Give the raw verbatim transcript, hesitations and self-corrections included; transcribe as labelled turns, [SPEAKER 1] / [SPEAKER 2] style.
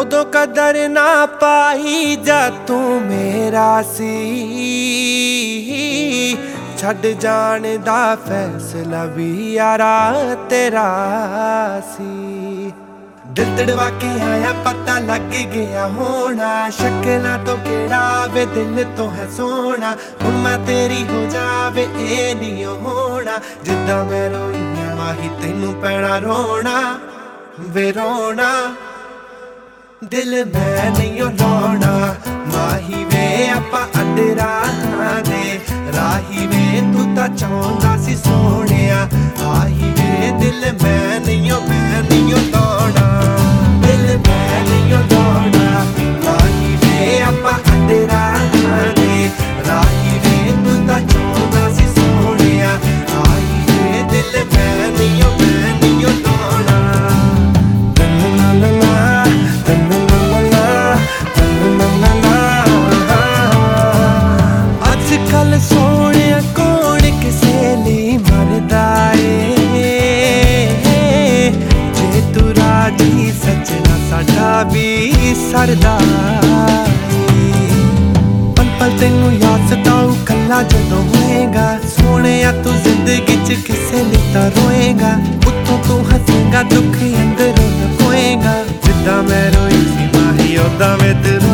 [SPEAKER 1] उदों कदर ना पाई जा तू मेरा सी, छड़ जान दा फैसला भी यारा तेरा सी। दिल तड़वा के आया पता लग गया होना, शक्लां तो केड़ा वे दिल तो है सोना। हुण मैं तेरी हो जावे ए नहीं होना, जिद्दां मैं रोई माही तैनू पैना रोना वे रोना। दिल मैं नहीं लाउणा माही वे आपां अड्डे राहां दे राही वे, तू तां चाहुंदा सी सोहणिया आही वे। दिल मैं नहीं मैं नहीं लाउणा, दिल मैं नहीं लाउणा माही वे आपां अड्डे राहां दे राही वे, तू तां चाहुंदा सी सोहणिया आही वे। दिल मैं नहीं मैं नहीं लाउणा। अजकल सोने कौन किसे लिए मरदा ए, जे तू राजी सजना साडा भी सरदा ए। पल पल तेनू याद सताऊ कला जदों होएगा, सोने तू जिंदगी च किसे लिए तां रोएगा। उत्तों तू हसेगा दुख अंदरों लकोएगा, जिद्दां मैं रोई सी माही ओदां मैं